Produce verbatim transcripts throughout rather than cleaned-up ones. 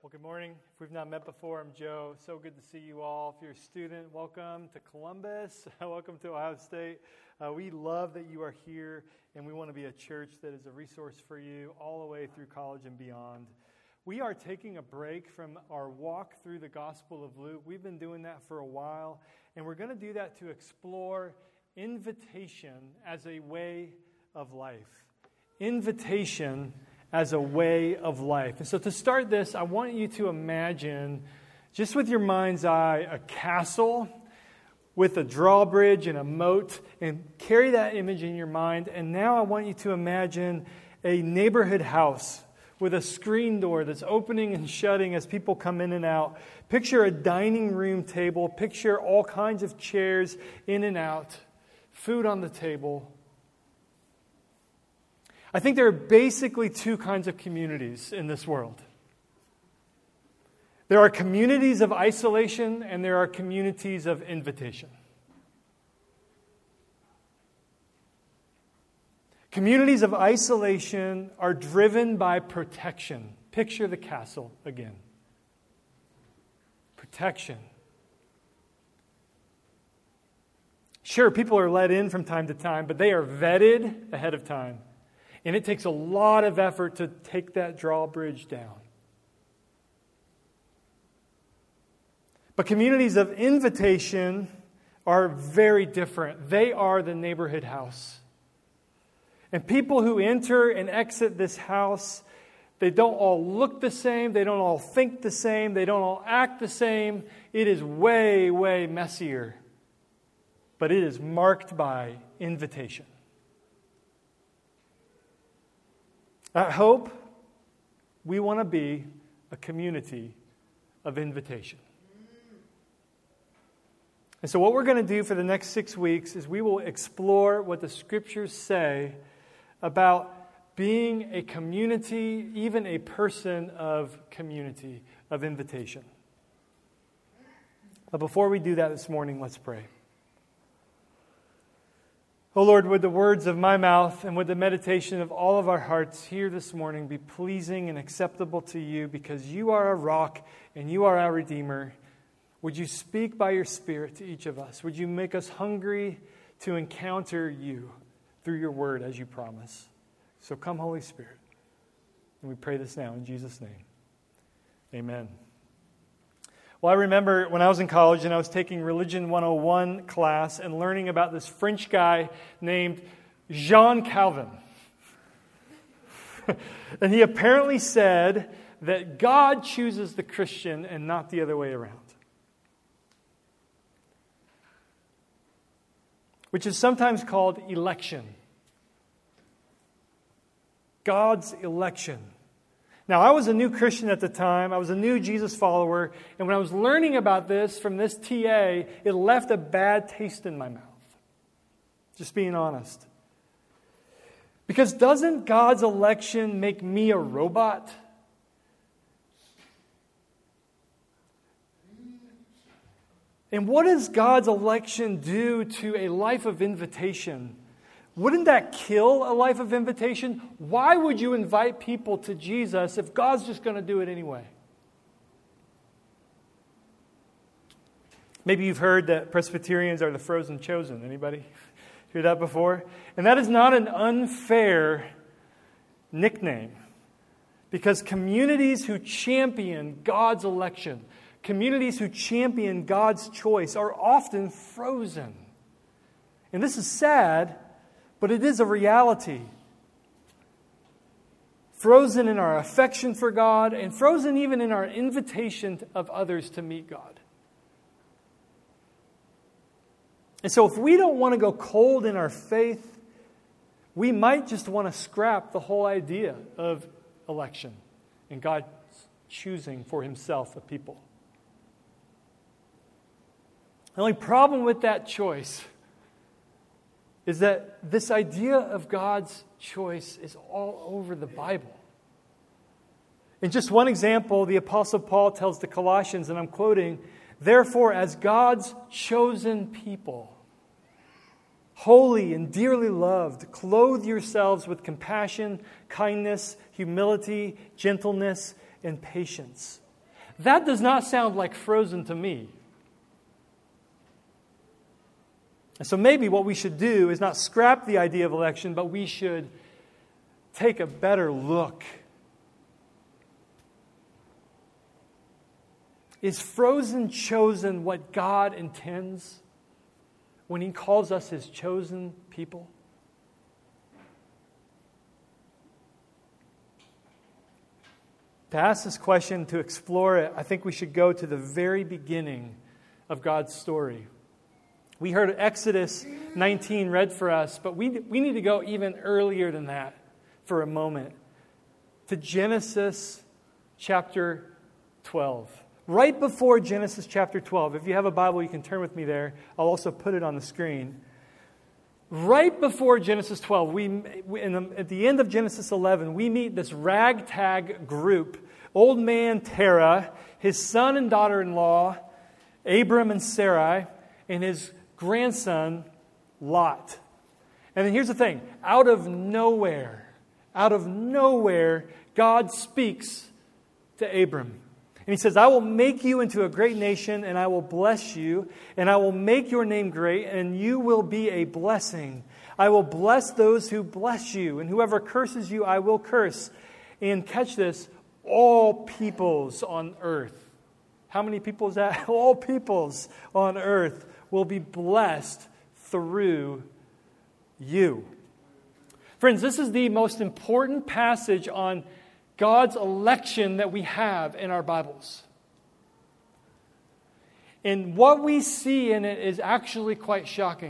Well, good morning. If we've not met before, I'm Joe. So good to see you all. If you're a student, welcome to Columbus. Welcome to Ohio State. Uh, we love that you are here, and we want to be a church that is a resource for you all the way through college and beyond. We are taking a break from our walk through the Gospel of Luke. We've been doing that for a while, and we're going to do that to explore invitation as a way of life. Invitation as a way of life. And so to start this, I want you to imagine, just with your mind's eye, a castle with a drawbridge and a moat, and carry that image in your mind. And now I want you to imagine a neighborhood house with a screen door that's opening and shutting as people come in and out. Picture a dining room table. Picture all kinds of chairs in and out. Food on the table. I think there are basically two kinds of communities in this world. There are communities of isolation and there are communities of invitation. Communities of isolation are driven by protection. Picture the castle again. Protection. Sure, people are let in from time to time, but they are vetted ahead of time. And it takes a lot of effort to take that drawbridge down. But communities of invitation are very different. They are the neighborhood house. And people who enter and exit this house, they don't all look the same. They don't all think the same. They don't all act the same. It is way, way messier. But it is marked by invitation. At Hope, we want to be a community of invitation. And so what we're going to do for the next six weeks is we will explore what the Scriptures say about being a community, even a person of community, of invitation. But before we do that this morning, let's pray. Oh Lord, would the words of my mouth and would the meditation of all of our hearts here this morning be pleasing and acceptable to you, because you are our rock and you are our Redeemer. Would you speak by your Spirit to each of us? Would you make us hungry to encounter you through your word as you promise? So come, Holy Spirit. And we pray this now in Jesus' name. Amen. Well, I remember when I was in college and I was taking Religion one oh one class and learning about this French guy named Jean Calvin. And he apparently said that God chooses the Christian and not the other way around. Which is sometimes called election. God's election. Now, I was a new Christian at the time. I was a new Jesus follower. And when I was learning about this from this T A, it left a bad taste in my mouth. Just being honest. Because doesn't God's election make me a robot? And what does God's election do to a life of invitation? Wouldn't that kill a life of invitation? Why would you invite people to Jesus if God's just going to do it anyway? Maybe you've heard that Presbyterians are the frozen chosen. Anybody hear that before? And that is not an unfair nickname. Because communities who champion God's election, communities who champion God's choice are often frozen. And this is sad, but it is a reality. Frozen in our affection for God and frozen even in our invitation of others to meet God. And so if we don't want to go cold in our faith, we might just want to scrap the whole idea of election and God choosing for himself a people. The only problem with that choice is that this idea of God's choice is all over the Bible. In just one example, the Apostle Paul tells the Colossians, and I'm quoting, "Therefore, as God's chosen people, holy and dearly loved, clothe yourselves with compassion, kindness, humility, gentleness, and patience. That does not sound like Frozen to me. And so maybe what we should do is not scrap the idea of election, but we should take a better look. Is Frozen chosen what God intends when He calls us His chosen people? To ask this question, to explore it, I think we should go to the very beginning of God's story. We heard Exodus nineteen read for us, but we, we need to go even earlier than that for a moment. To Genesis chapter twelve. Right before Genesis chapter twelve. If you have a Bible, you can turn with me there. I'll also put it on the screen. Right before Genesis twelve, we, in the, at the end of Genesis eleven, we meet this ragtag group. Old man Terah, his son and daughter-in-law, Abram and Sarai, and his grandson, Lot. And then here's the thing. Out of nowhere, out of nowhere, God speaks to Abram. And He says, I will make you into a great nation, and I will bless you, and I will make your name great, and you will be a blessing. I will bless those who bless you, and whoever curses you, I will curse. And catch this, all peoples on earth. How many people is that? All peoples on earth will be blessed through you. Friends, this is the most important passage on God's election that we have in our Bibles. And what we see in it is actually quite shocking.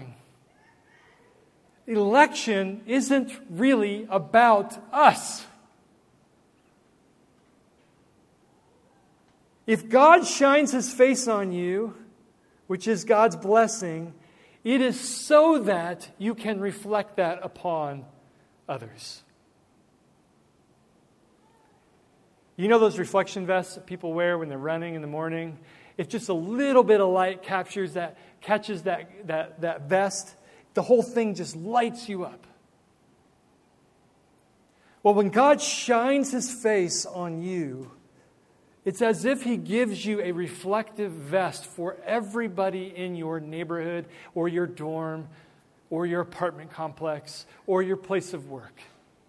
Election isn't really about us. If God shines His face on you, which is God's blessing, it is so that you can reflect that upon others. You know those reflection vests that people wear when they're running in the morning? If just a little bit of light captures that, catches that, that, that vest, the whole thing just lights you up. Well, when God shines His face on you, it's as if He gives you a reflective vest for everybody in your neighborhood or your dorm or your apartment complex or your place of work.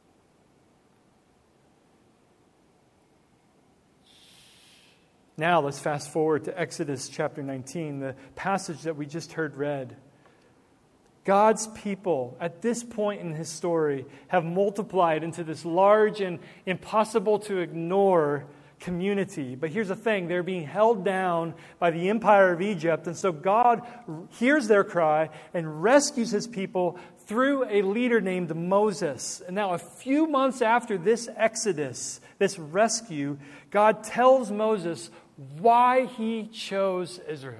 Now let's fast forward to Exodus chapter nineteen, the passage that we just heard read. God's people, at this point in His story, have multiplied into this large and impossible to ignore community. But here's the thing, they're being held down by the empire of Egypt, and so God hears their cry and rescues His people through a leader named Moses. And now a few months after this exodus, this rescue, God tells Moses why He chose Israel.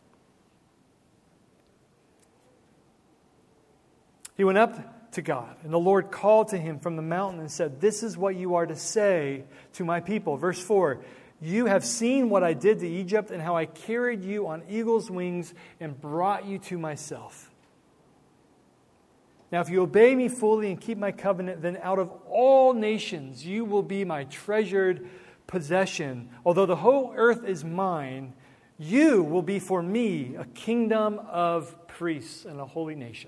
He went up to God, and the Lord called to him from the mountain and said, "This is what you are to say to my people." Verse four, "You have seen what I did to Egypt and how I carried you on eagle's wings and brought you to myself. Now if you obey me fully and keep my covenant, then out of all nations you will be my treasured possession. Although the whole earth is mine, you will be for me a kingdom of priests and a holy nation."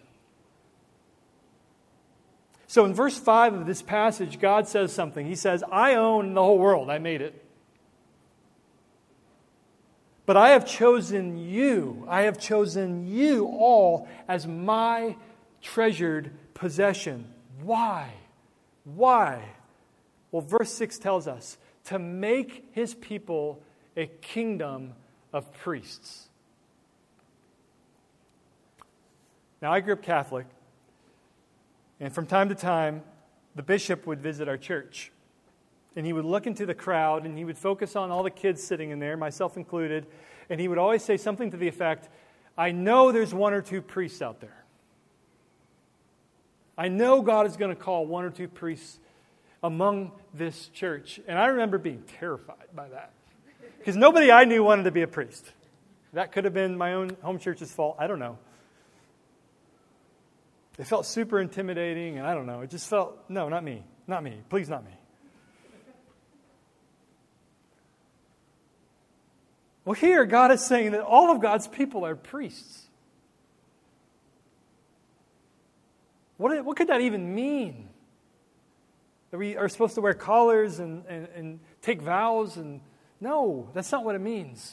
So in verse five of this passage, God says something. He says, "I own the whole world. I made it. But I have chosen you. I have chosen you all as my treasured possession." Why? Why? Well, verse six tells us, to make His people a kingdom of priests. Now, I grew up Catholic. And from time to time, the bishop would visit our church. And he would look into the crowd, and he would focus on all the kids sitting in there, myself included. And he would always say something to the effect, "I know there's one or two priests out there. I know God is going to call one or two priests among this church." And I remember being terrified by that. Because nobody I knew wanted to be a priest. That could have been my own home church's fault. I don't know. It felt super intimidating, and I don't know. It just felt, no, not me. Not me. Please, not me. Well, here God is saying that all of God's people are priests. What, what could that even mean? That we are supposed to wear collars and, and, and take vows? And no, that's not what it means.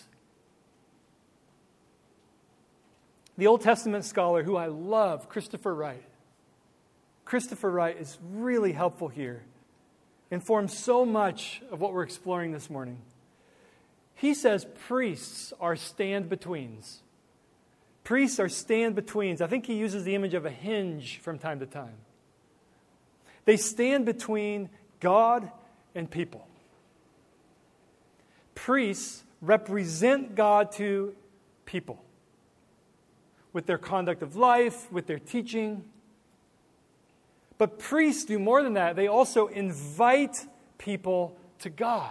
The Old Testament scholar who I love, Christopher Wright. Christopher Wright is really helpful here. Informs so much of what we're exploring this morning. He says priests are stand-betweens. Priests are stand-betweens. I think he uses the image of a hinge from time to time. They stand between God and people. Priests represent God to people with their conduct of life, with their teaching. But priests do more than that. They also invite people to God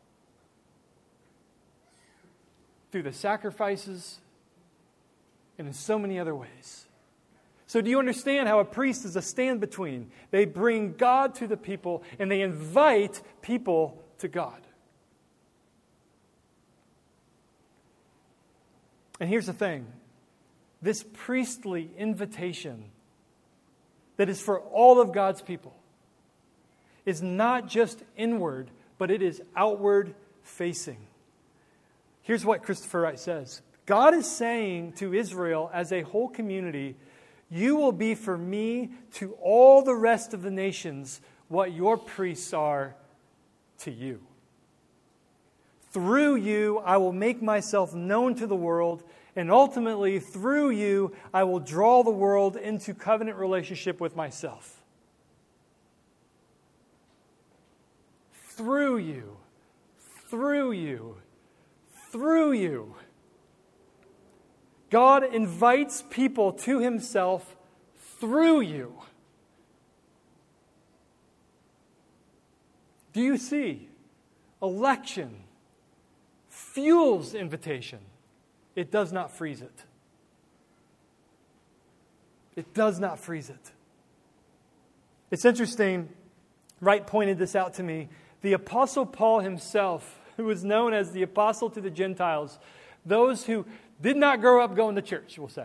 through the sacrifices and in so many other ways. So do you understand how a priest is a stand-between? They bring God to the people and they invite people to God. And here's the thing. This priestly invitation that is for all of God's people is not just inward, but it is outward facing. Here's what Christopher Wright says. God is saying to Israel as a whole community, you will be for me to all the rest of the nations what your priests are to you. Through you, I will make myself known to the world, and ultimately, through you, I will draw the world into covenant relationship with myself. Through you, through you, through you. God invites people to himself through you. Do you see? Election fuels invitation. It does not freeze it. It does not freeze it. It's interesting, Wright pointed this out to me. The Apostle Paul himself, who was known as the Apostle to the Gentiles, those who did not grow up going to church, we'll say.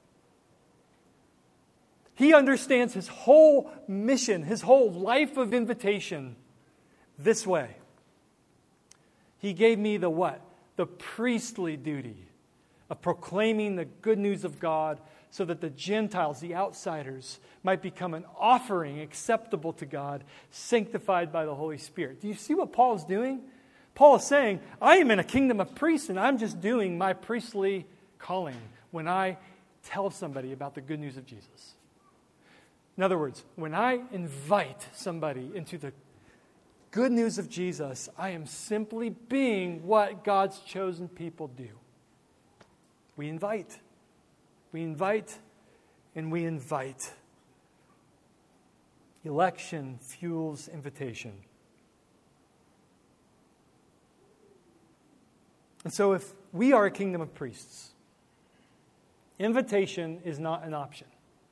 He understands his whole mission, his whole life of invitation this way. He gave me the what? The priestly duty of proclaiming the good news of God so that the Gentiles, the outsiders, might become an offering acceptable to God, sanctified by the Holy Spirit. Do you see what Paul is doing? Paul is saying, I am in a kingdom of priests, and I'm just doing my priestly calling when I tell somebody about the good news of Jesus. In other words, when I invite somebody into the good news of Jesus, I am simply being what God's chosen people do. We invite. We invite and we invite. Election fuels invitation. And so if we are a kingdom of priests, invitation is not an option.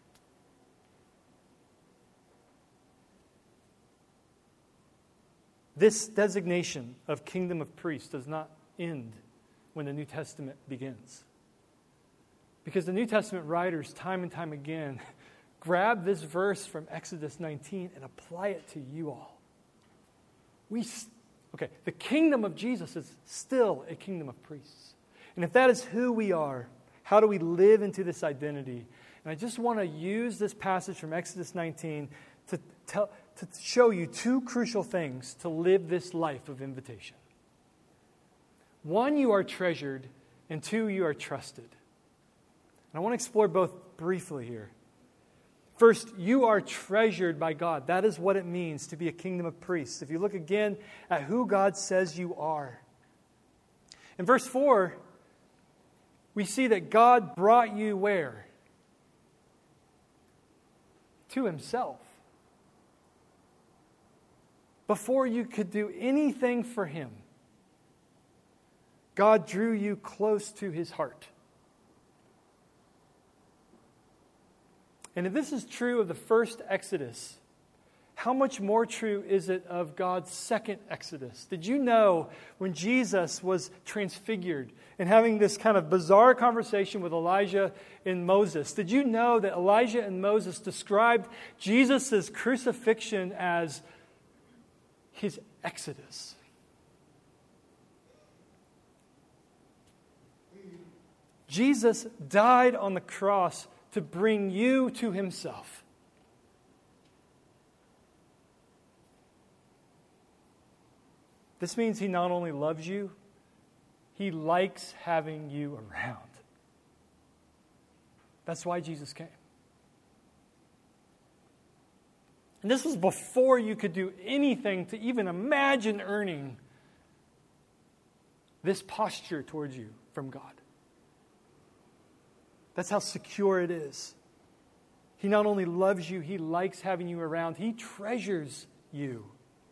This designation of kingdom of priests does not end when the New Testament begins. Because the New Testament writers, time and time again, grab this verse from Exodus nineteen and apply it to you all. We, okay, the kingdom of Jesus is still a kingdom of priests. And if that is who we are, how do we live into this identity? And I just want to use this passage from Exodus nineteen to tell, to show you two crucial things to live this life of invitation. One, you are treasured, and two, you are trusted. And I want to explore both briefly here. First, you are treasured by God. That is what it means to be a kingdom of priests. If you look again at who God says you are. In verse four, we see that God brought you where? To himself. Before you could do anything for him, God drew you close to his heart. And if this is true of the first Exodus, how much more true is it of God's second Exodus? Did you know when Jesus was transfigured and having this kind of bizarre conversation with Elijah and Moses, did you know that Elijah and Moses described Jesus' crucifixion as his Exodus? Jesus died on the cross to bring you to himself. This means he not only loves you, he likes having you around. That's why Jesus came. And this was before you could do anything to even imagine earning this posture towards you from God. That's how secure it is. He not only loves you, he likes having you around. He treasures you.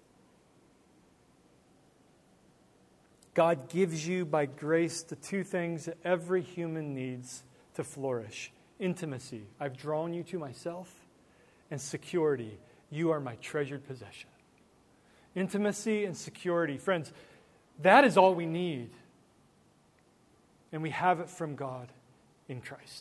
God gives you by grace the two things that every human needs to flourish. Intimacy, I've drawn you to myself, and security, you are my treasured possession. Intimacy and security. Friends, that is all we need. And we have it from God in Christ.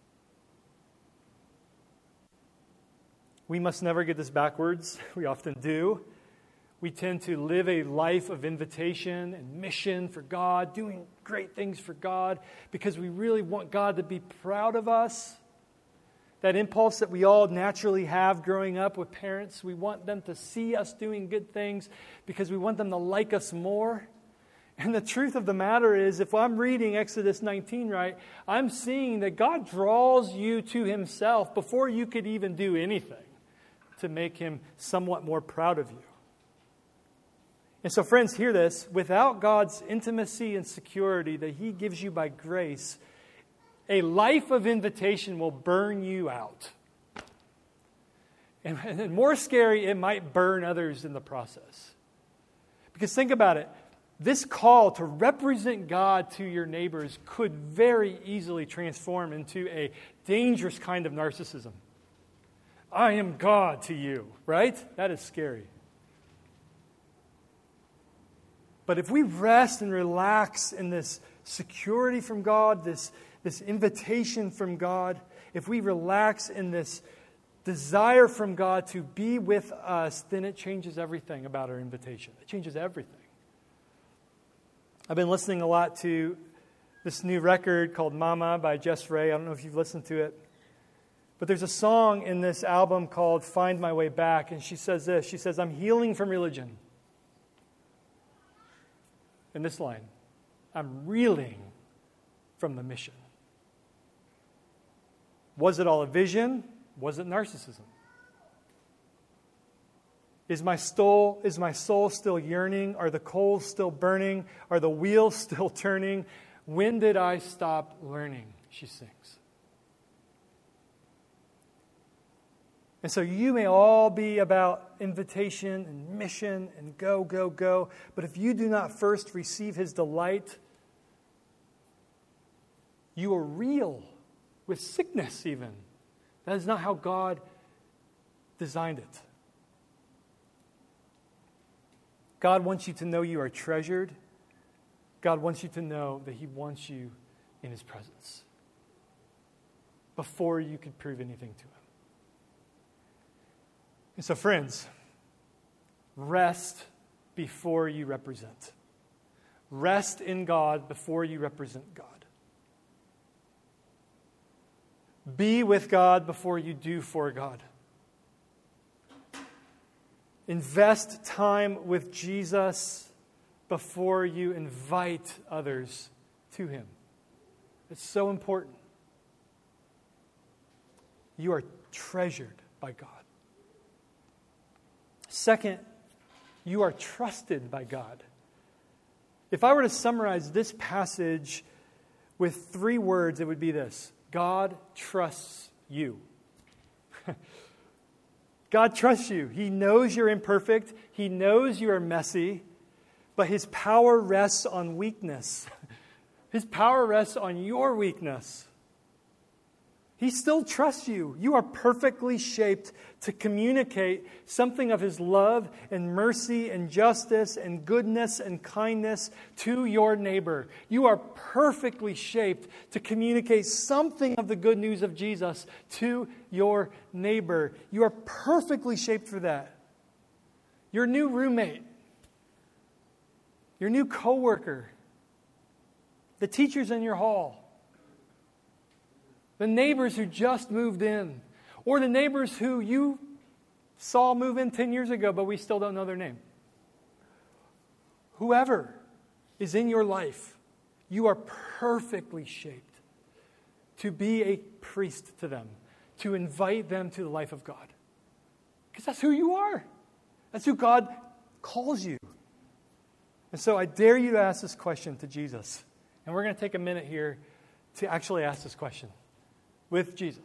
We must never get this backwards. We often do. We tend to live a life of invitation and mission for God, doing great things for God, because we really want God to be proud of us. That impulse that we all naturally have growing up with parents, we want them to see us doing good things because we want them to like us more. And the truth of the matter is, if I'm reading Exodus nineteen right, I'm seeing that God draws you to himself before you could even do anything to make him somewhat more proud of you. And so, friends, hear this. Without God's intimacy and security that he gives you by grace, a life of invitation will burn you out. And, and more scary, it might burn others in the process. Because think about it. This call to represent God to your neighbors could very easily transform into a dangerous kind of narcissism. I am God to you, right? That is scary. But if we rest and relax in this security from God, this, this invitation from God, if we relax in this desire from God to be with us, then it changes everything about our invitation. It changes everything. I've been listening a lot to this new record called Mama by Jess Ray. I don't know if you've listened to it. But there's a song in this album called Find My Way Back, and she says this. She says, I'm healing from religion. In this line, I'm reeling from the mission. Was it all a vision? Was it narcissism? Is my soul, is my soul still yearning? Are the coals still burning? Are the wheels still turning? When did I stop learning? She sings. And so you may all be about invitation and mission and go, go, go. But if you do not first receive his delight, you are real with sickness even. That is not how God designed it. God wants you to know you are treasured. God wants you to know that he wants you in his presence before you could prove anything to him. And so, friends, rest before you represent. Rest in God before you represent God. Be with God before you do for God. Invest time with Jesus before you invite others to him. It's so important. You are treasured by God. Second, you are trusted by God. If I were to summarize this passage with three words, it would be this: God trusts you. God trusts you. He knows you're imperfect. He knows you are messy, but his power rests on weakness. His power rests on your weakness. He still trusts you. You are perfectly shaped to communicate something of His love and mercy and justice and goodness and kindness to your neighbor. You are perfectly shaped to communicate something of the good news of Jesus to your neighbor. You are perfectly shaped for that. Your new roommate, your new coworker, the teachers in your hall, the neighbors who just moved in, or the neighbors who you saw move in ten years ago, but we still don't know their name. Whoever is in your life, you are perfectly shaped to be a priest to them, to invite them to the life of God. Because that's who you are. That's who God calls you. And so I dare you to ask this question to Jesus. And we're going to take a minute here to actually ask this question with Jesus.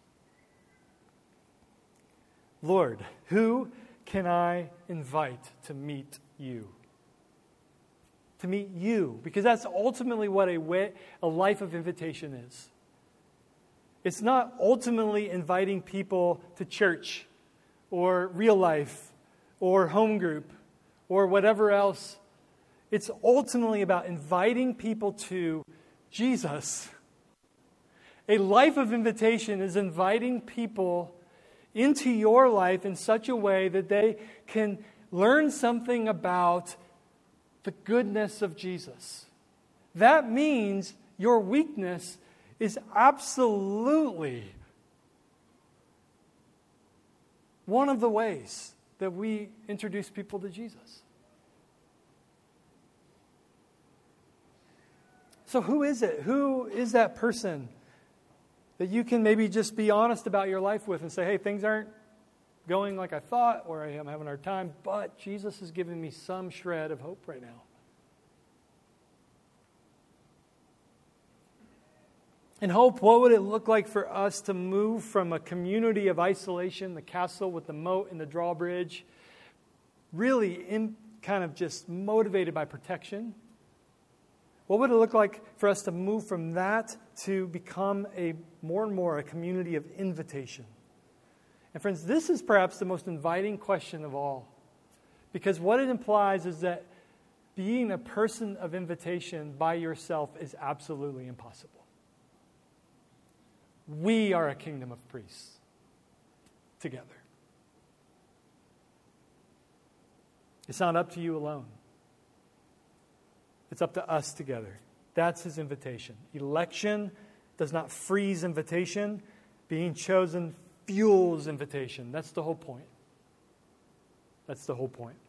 Lord, who can I invite to meet you? To meet you, because that's ultimately what a way, a life of invitation is. It's not ultimately inviting people to church or real life or home group or whatever else. It's ultimately about inviting people to Jesus. A life of invitation is inviting people into your life in such a way that they can learn something about the goodness of Jesus. That means your weakness is absolutely one of the ways that we introduce people to Jesus. So who is it? Who is that person that you can maybe just be honest about your life with and say, hey, things aren't going like I thought, or I am having a hard time, but Jesus has given me some shred of hope right now. And hope, what would it look like for us to move from a community of isolation, the castle with the moat and the drawbridge, really in kind of just motivated by protection? What would it look like for us to move from that to become a more and more a community of invitation? And friends, this is perhaps the most inviting question of all, because what it implies is that being a person of invitation by yourself is absolutely impossible. We are a kingdom of priests together. It's not up to you alone. It's up to us together. That's His invitation. Election does not freeze invitation. Being chosen fuels invitation. That's the whole point. That's the whole point.